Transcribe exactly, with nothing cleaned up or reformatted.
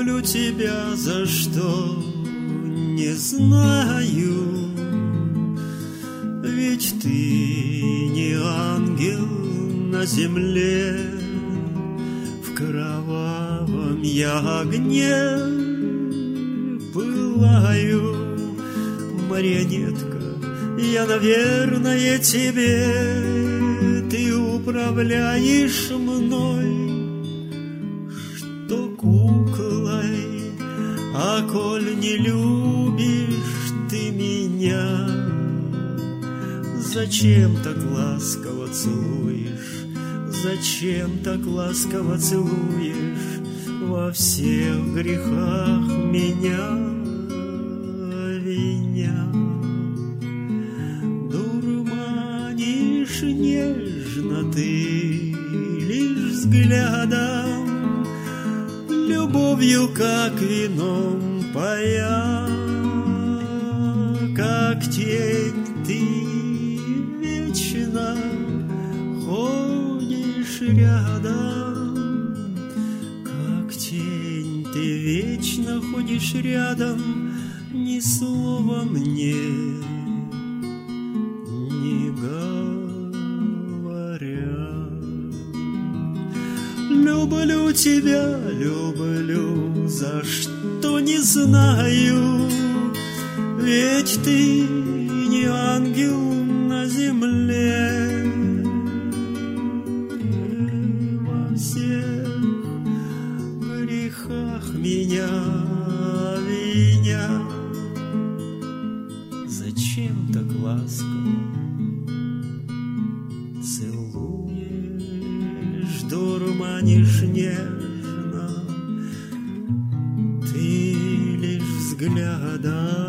люблю тебя, за что не знаю. Ведь ты не ангел на земле, в кровавом я огне пылаю. Марионетка, я, наверное, тебе, ты управляешь мной, что куклой. А коль не любишь ты меня, зачем так ласково целуешь, зачем так ласково целуешь, во всех грехах меня виня. Дурманишь нежно ты лишь взглядом, любовью, как вином поя, как тень ты вечно ходишь рядом, как тень ты вечно ходишь рядом, ни слова мне не говоря. Люблю тебя, люблю, за что не знаю, ведь ты не ангел на земле, во всех грехах меня виня. Зачем так ласково целуешь, дурманишь нежно ты лишь взглядом?